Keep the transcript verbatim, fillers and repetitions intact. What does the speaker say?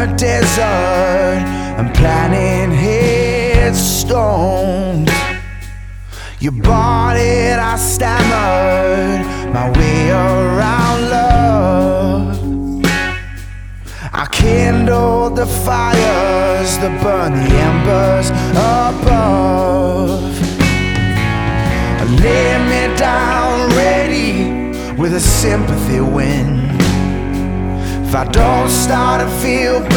the desert and planting headstones. You bought it, I stammered my way around love. I kindled the fires that burn the embers above. I lay me down ready with a sympathy wind. If I don't start to feel